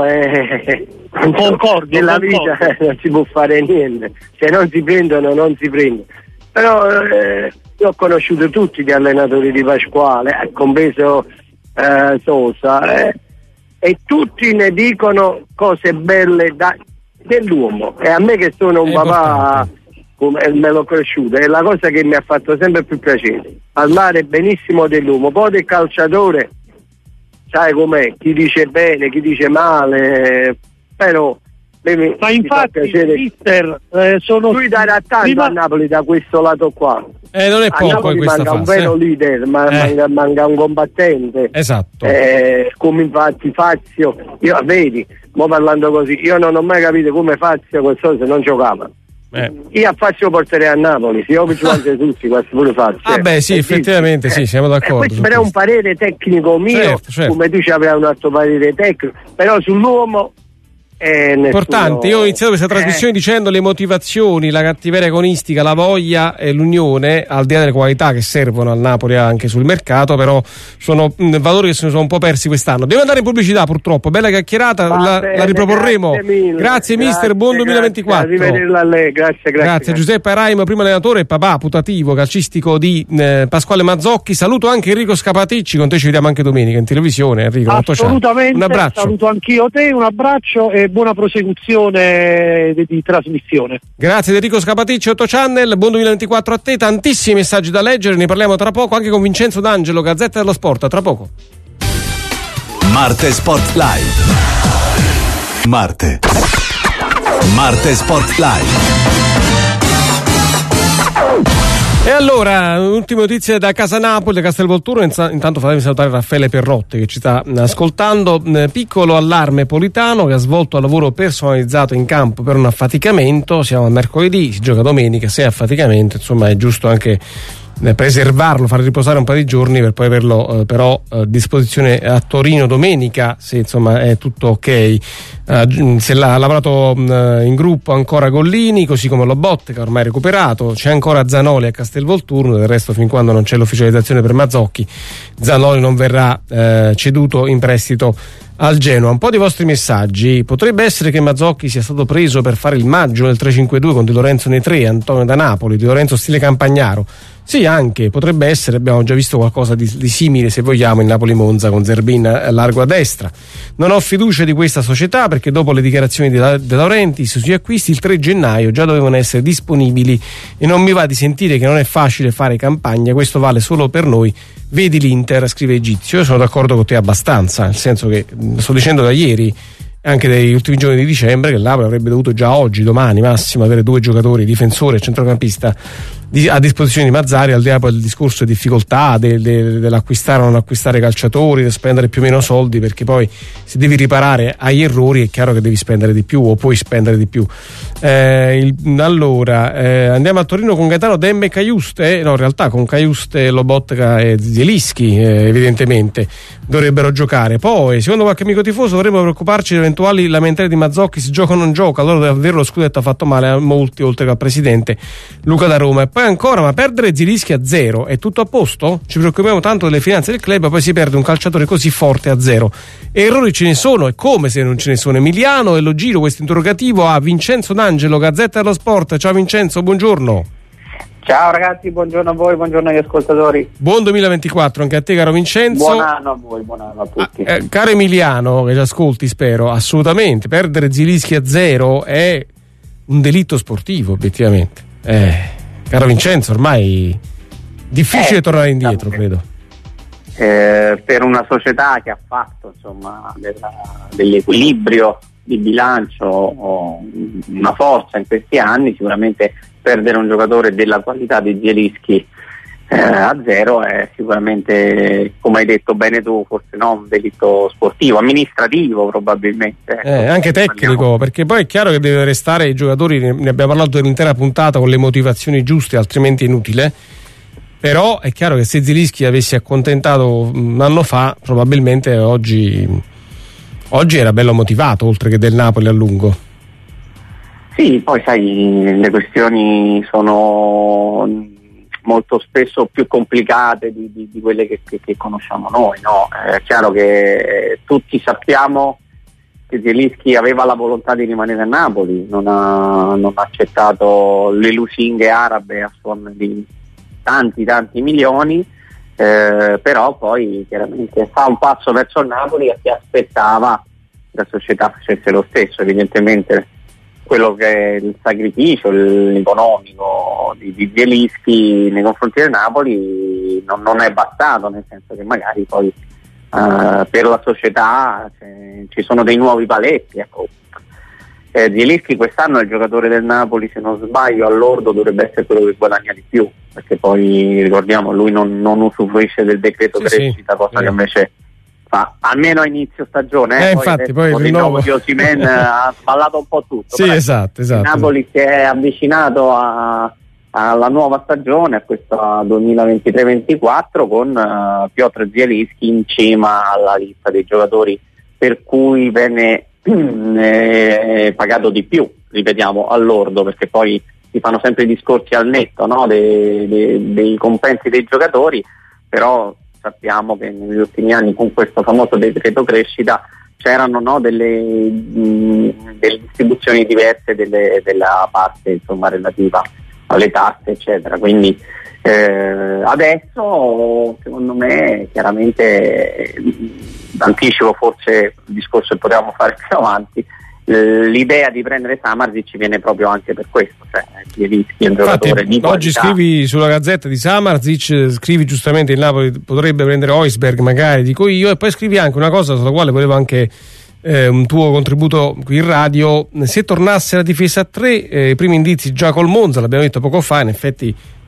nella vita non si può fare niente, se non si prendono non si prendono. Però io ho conosciuto tutti gli allenatori di Pasquale, compreso Sosa, e tutti ne dicono cose belle dell'uomo, e a me che sono un papà me l'ho cresciuto, è la cosa che mi ha fatto sempre più piacere, parlare benissimo dell'uomo. Poi del calciatore sai com'è, chi dice bene, chi dice male, però ma infatti mister, lui darà tanto a Napoli da questo lato qua. Non è poco in questa fase. Manca un vero leader, manca un combattente. Esatto. Come infatti Fazio, io vedi, mo parlando così, io non ho mai capito come Fazio questo se non giocava. Io a Fazio porterei a Napoli, se io mi anche tutti, quasi pure Fazio. Sì, effettivamente sì, siamo d'accordo. Questo però è un parere tecnico mio, certo. Come tu c'avrai un altro parere tecnico, però sull'uomo importante. Io ho iniziato questa trasmissione dicendo le motivazioni, la cattiveria agonistica, la voglia e l'unione, al di là delle qualità che servono al Napoli anche sul mercato, però sono valori che si sono un po' persi quest'anno. Devo andare in pubblicità purtroppo. Bella chiacchierata, la riproporremo. Grazie mister, buon 2024. Arrivederla a lei, grazie. Giuseppe Araimo, primo allenatore e papà putativo calcistico di Pasquale Mazzocchi. Saluto anche Enrico Scapaticci, con te ci vediamo anche domenica in televisione. Enrico, assolutamente, un abbraccio. Saluto anch'io te, un abbraccio e buona prosecuzione di trasmissione. Grazie Enrico Scapaticci, 8 Channel, buon 2024 a te, tantissimi messaggi da leggere, ne parliamo tra poco anche con Vincenzo D'Angelo, Gazzetta dello Sport, tra poco. Marte Sport Live. Marte Sport Live. E allora, ultime notizie da Casa Napoli, da Castelvolturno. Intanto fatemi salutare Raffaele Perrotti che ci sta ascoltando. Piccolo allarme Politano che ha svolto il lavoro personalizzato in campo per un affaticamento. Siamo a mercoledì, si gioca domenica, se è affaticamento, insomma è giusto anche preservarlo, far riposare un paio di giorni per poi averlo però a disposizione a Torino domenica, se insomma è tutto ok. Se l'ha lavorato in gruppo ancora Gollini, così come Lobotka ormai recuperato, c'è ancora Zanoli a Castelvolturno, del resto fin quando non c'è l'ufficializzazione per Mazzocchi Zanoli non verrà ceduto in prestito al Genoa. Un po' di vostri messaggi. Potrebbe essere che Mazzocchi sia stato preso per fare il maggio nel 3-5-2 con Di Lorenzo nei tre, Antonio da Napoli, Di Lorenzo stile Campagnaro. Sì, anche, potrebbe essere, abbiamo già visto qualcosa di simile, se vogliamo, in Napoli-Monza con Zerbin largo a destra. Non ho fiducia di questa società perché dopo le dichiarazioni di De Laurentiis sugli acquisti il 3 gennaio già dovevano essere disponibili e non mi va di sentire che non è facile fare campagna, questo vale solo per noi. Vedi l'Inter, scrive Egizio. Io sono d'accordo con te abbastanza, nel senso che sto dicendo da ieri, anche degli ultimi giorni di dicembre, che l'Apoli avrebbe dovuto già oggi, domani massimo, avere due giocatori, difensore e centrocampista a disposizione di Mazzarri, al di là poi del discorso di difficoltà dell'acquistare o non acquistare calciatori, di spendere più o meno soldi, perché poi se devi riparare agli errori è chiaro che devi spendere di più o puoi spendere di più. Andiamo a Torino con Gaetano, Demme e Cajuste, no, in realtà con Cajuste, Lobotka e Zielinski evidentemente dovrebbero giocare. Poi secondo qualche amico tifoso dovremmo preoccuparci di eventuali lamentele di Mazzocchi, si gioca o non gioca, allora davvero lo scudetto ha fatto male a molti oltre che al presidente Luca da Roma. E poi ancora, ma perdere Zielinski a zero è tutto a posto? Ci preoccupiamo tanto delle finanze del club, poi si perde un calciatore così forte a zero. E errori ce ne sono, e come se non ce ne sono? Emiliano, e lo giro questo interrogativo a Vincenzo D'Angelo, Gazzetta dello Sport. Ciao Vincenzo, buongiorno. Ciao ragazzi, buongiorno a voi, buongiorno agli ascoltatori. Buon 2024 anche a te, caro Vincenzo. Buon anno a voi, buon anno a tutti. Caro Emiliano, che ci ascolti spero, assolutamente, perdere Zielinski a zero è un delitto sportivo, obiettivamente. Caro Vincenzo, ormai difficile tornare indietro, credo. Per una società che ha fatto insomma dell'equilibrio di bilancio una forza in questi anni, sicuramente perdere un giocatore della qualità di Zielinski a zero è sicuramente, come hai detto bene tu, forse non un delitto sportivo, amministrativo probabilmente. Anche tecnico, perché poi è chiaro che deve restare i giocatori, ne abbiamo parlato dell'intera puntata, con le motivazioni giuste, altrimenti è inutile. Però è chiaro che se Zielinski avessi accontentato un anno fa, probabilmente oggi era bello motivato, oltre che del Napoli a lungo. Sì, poi sai, le questioni sono molto spesso più complicate di quelle che conosciamo noi, no? È chiaro che tutti sappiamo che Zielinski aveva la volontà di rimanere a Napoli, non ha accettato le lusinghe arabe a suon di tanti milioni, però poi chiaramente fa un passo verso il Napoli e si aspettava che la società facesse lo stesso. Evidentemente quello che è il sacrificio economico di Zielinski nei confronti del Napoli non è bastato, nel senso che magari poi per la società ci sono dei nuovi paletti, ecco. Zielinski quest'anno è il giocatore del Napoli, se non sbaglio all'ordo dovrebbe essere quello che guadagna di più, perché poi ricordiamo lui non usufruisce del decreto crescita, cosa che invece fa almeno a inizio stagione. Infatti poi il rinnovo di Osimhen ha sballato un po' tutto. Sì, esatto. Il Napoli si è avvicinato alla nuova stagione, a questa 2023-24, con Piotr Zielinski in cima alla lista dei giocatori per cui venne pagato di più, ripetiamo, all'ordo, perché poi si fanno sempre i discorsi al netto, no? dei compensi dei giocatori, però sappiamo che negli ultimi anni con questo famoso decreto crescita c'erano, no, delle distribuzioni diverse della parte insomma relativa alle tasse eccetera, quindi adesso secondo me chiaramente anticipo forse il discorso che potevamo fare più avanti, l'idea di prendere Samardzic ci viene proprio anche per questo, cioè Zielinski è un giocatore di qualità. Oggi scrivi sulla Gazzetta di Samardzic, scrivi giustamente il Napoli potrebbe prendere Højbjerg, magari dico io, e poi scrivi anche una cosa sulla quale volevo anche un tuo contributo qui in radio: se tornasse la difesa a 3, i primi indizi già col Monza, l'abbiamo detto poco fa, in effetti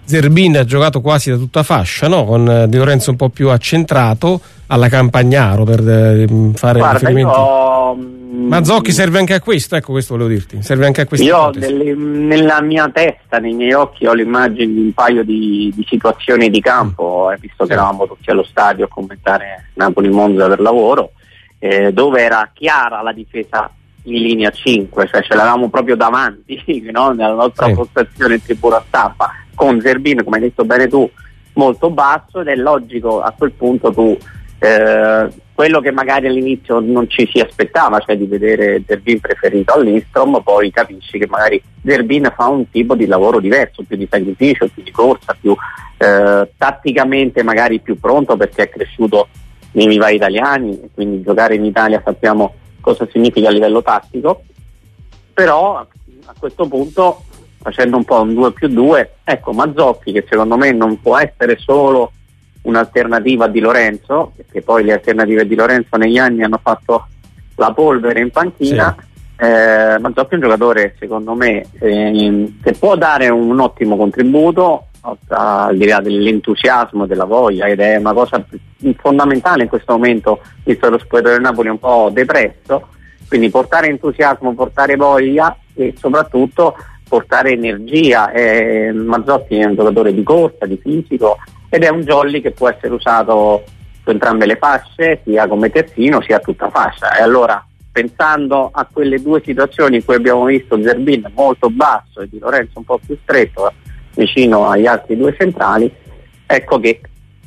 Zerbin ha giocato quasi da tutta fascia, no? Con Di Lorenzo un po' più accentrato, alla Campagnaro, per fare riferimenti. Mazzocchi serve anche a questo, ecco, questo volevo dirti, serve anche a questo. Io nella mia testa, nei miei occhi, ho l'immagine di un paio di situazioni di campo, visto che eravamo tutti allo stadio a commentare Napoli-Monza per lavoro, dove era chiara la difesa in linea 5, cioè ce l'avevamo proprio davanti, no? Nella nostra postazione in tribuna stampa, con Zerbin, come hai detto bene tu, molto basso, ed è logico a quel punto tu quello che magari all'inizio non ci si aspettava, cioè di vedere Zerbin preferito all'Istrom, poi capisci che magari Zerbin fa un tipo di lavoro diverso, più di sacrificio, più di corsa, più tatticamente magari più pronto, perché è cresciuto nei vivai italiani e quindi giocare in Italia sappiamo cosa significa a livello tattico. Però a questo punto, facendo un po' un 2+2, ecco Mazzocchi, che secondo me non può essere solo un'alternativa a Di Lorenzo, perché poi le alternative di Lorenzo negli anni hanno fatto la polvere in panchina. Mazzocchi è un giocatore, secondo me, che può dare un ottimo contributo, al di là dell'entusiasmo, della voglia, ed è una cosa fondamentale in questo momento, visto che lo spogliatoio del Napoli è un po' depresso, quindi portare entusiasmo, portare voglia e soprattutto portare energia. Mazzocchi è un giocatore di corsa, di fisico, ed è un jolly che può essere usato su entrambe le fasce, sia come terzino sia a tutta fascia. E allora, pensando a quelle due situazioni in cui abbiamo visto Zerbin molto basso e Di Lorenzo un po' più stretto vicino agli altri due centrali, ecco che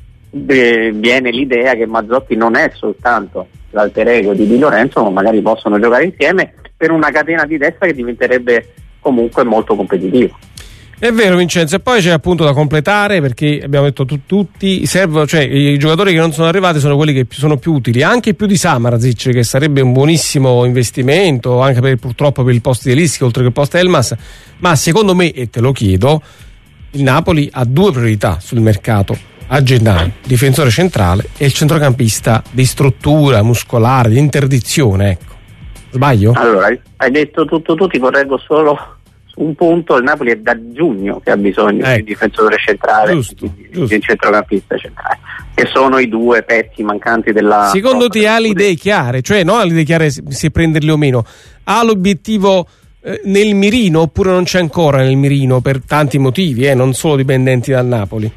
viene l'idea che Mazzocchi non è soltanto l'alter ego di Lorenzo, ma magari possono giocare insieme per una catena di destra che diventerebbe comunque molto competitiva. È vero, Vincenzo, e poi c'è appunto da completare, perché abbiamo detto tutti servono, cioè i giocatori che non sono arrivati sono quelli che sono più utili, anche più di Samardžić, che sarebbe un buonissimo investimento anche purtroppo per il posto di Zielinski oltre che il posto Elmas, ma secondo me, e te lo chiedo, il Napoli ha due priorità sul mercato a gennaio: difensore centrale e il centrocampista di struttura muscolare, di interdizione, ecco. Sbaglio? Allora, hai detto tutto tu, ti correggo solo un punto: il Napoli è da giugno che ha bisogno di difensore centrale, di centrocampista centrale, che sono i due pezzi mancanti della. Secondo te ha le idee chiare, cioè non ha le idee chiare se prenderli o meno, ha l'obiettivo nel mirino, oppure non c'è ancora nel mirino per tanti motivi, non solo dipendenti dal Napoli?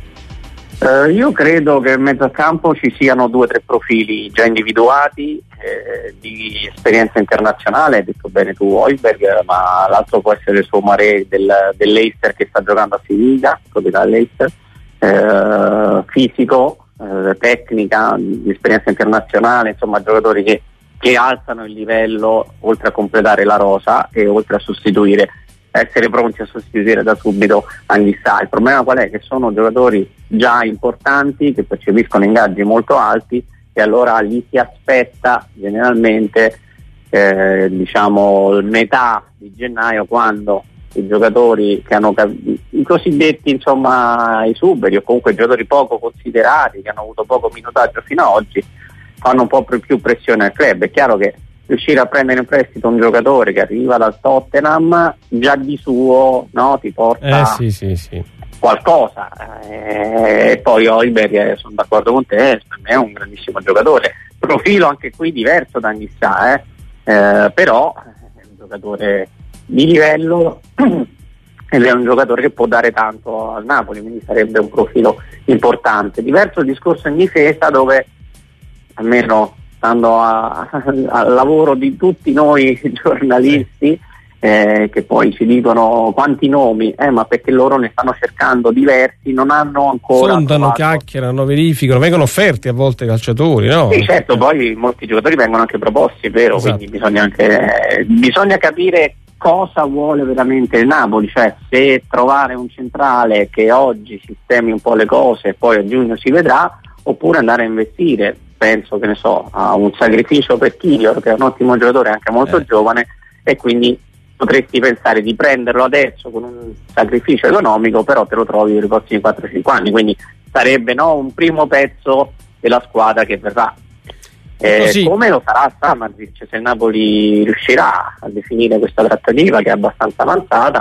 Io credo che in mezzo al campo ci siano 2 o 3 profili già individuati, di esperienza internazionale, hai detto bene tu Højbjerg, ma l'altro può essere il Soumaré dell'Leicester, che sta giocando a Siviglia, proprietà dell'Leicester, fisico, tecnica, di esperienza internazionale, insomma giocatori che alzano il livello, oltre a completare la rosa e oltre a essere pronti a sostituire da subito Anghissà. Il problema qual è? Che sono giocatori già importanti, che percepiscono ingaggi molto alti, e allora li si aspetta generalmente metà di gennaio, quando i giocatori che hanno i cosiddetti esuberi, o comunque giocatori poco considerati, che hanno avuto poco minutaggio fino ad oggi, fanno un po' più pressione al club. È chiaro che riuscire a prendere in prestito un giocatore che arriva dal Tottenham già di suo, no, ti porta qualcosa, e poi Højbjerg, sono d'accordo con te, per me è un grandissimo giocatore, profilo anche qui diverso da Anghissà, però è un giocatore di livello ed è un giocatore che può dare tanto al Napoli, quindi sarebbe un profilo importante. Diverso il discorso in difesa, dove almeno stando al lavoro di tutti noi giornalisti, che poi ci dicono quanti nomi, ma perché loro ne stanno cercando diversi, non hanno ancora sondano, chiacchierano, verificano, vengono offerti a volte ai calciatori, no? Sì, certo, poi molti giocatori vengono anche proposti, è vero, esatto. Quindi bisogna capire cosa vuole veramente il Napoli, cioè se trovare un centrale che oggi sistemi un po' le cose e poi a giugno si vedrà, oppure andare a investire. Penso, che ne so, a un sacrificio per Kiwior, che è un ottimo giocatore anche molto giovane, e quindi potresti pensare di prenderlo adesso con un sacrificio economico, però te lo trovi per i prossimi 4-5 anni, quindi sarebbe un primo pezzo della squadra che verrà. Come lo farà Samardžić, se il Napoli riuscirà a definire questa trattativa, che è abbastanza avanzata,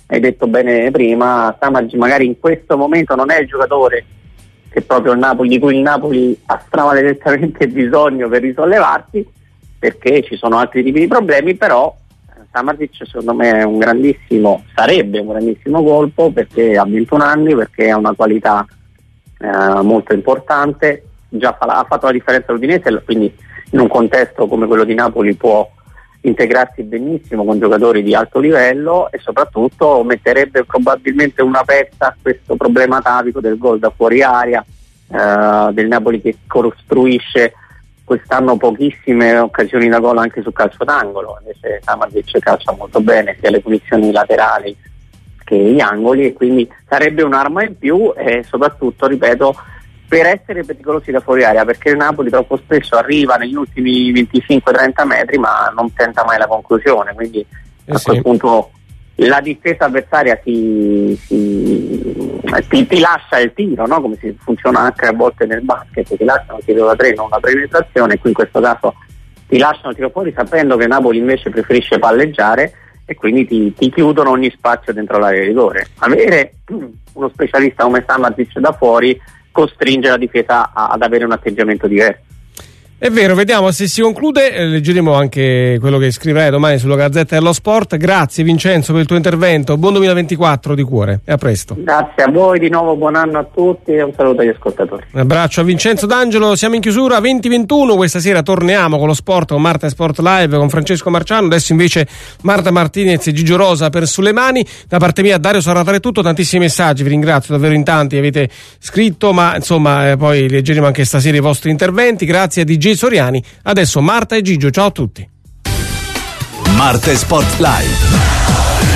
hai detto bene prima, Samagic magari in questo momento non è il giocatore che proprio il Napoli, di cui il Napoli ha stramaledettamente bisogno per risollevarsi, perché ci sono altri tipi di problemi, però Samagic secondo me sarebbe un grandissimo colpo, perché ha 21 anni, perché ha una qualità molto importante, ha fatto la differenza all'Udinese, quindi in un contesto come quello di Napoli può integrarsi benissimo con giocatori di alto livello, e soprattutto metterebbe probabilmente una pezza a questo problema atavico del gol da fuori area, del Napoli che costruisce quest'anno pochissime occasioni da gol anche su calcio d'angolo. Invece Samagic calcia molto bene sia le punizioni laterali che gli angoli, e quindi sarebbe un'arma in più, e soprattutto, ripeto, per essere pericolosi da fuori area, perché il Napoli troppo spesso arriva negli ultimi 25-30 metri ma non tenta mai la conclusione, quindi a quel punto la difesa avversaria ti lascia il tiro, no? Come funziona anche a volte nel basket, ti lasciano il tiro da tre, non una penetrazione, qui in questo caso ti lasciano il tiro fuori sapendo che Napoli invece preferisce palleggiare, e quindi ti chiudono ogni spazio dentro l'area di rigore. Avere uno specialista come Samagic da fuori costringe la difesa ad avere un atteggiamento diverso. È vero, vediamo se si conclude, leggeremo anche quello che scriverai domani sulla Gazzetta dello Sport. Grazie Vincenzo per il tuo intervento, buon 2024 di cuore e a presto. Grazie a voi, di nuovo buon anno a tutti e un saluto agli ascoltatori. Un abbraccio a Vincenzo D'Angelo, siamo in chiusura 2021, questa sera torniamo con lo sport, con Marta Sport Live, con Francesco Marciano, adesso invece Marta Martinez e Gigio Rosa per Sulle Mani. Da parte mia Dario Sarratare è tutto, tantissimi messaggi, vi ringrazio davvero in tanti, avete scritto, ma insomma poi leggeremo anche stasera i vostri interventi. Grazie a DJ Soriani. Adesso Marta e Gigio, ciao a tutti. Marta Sport Live.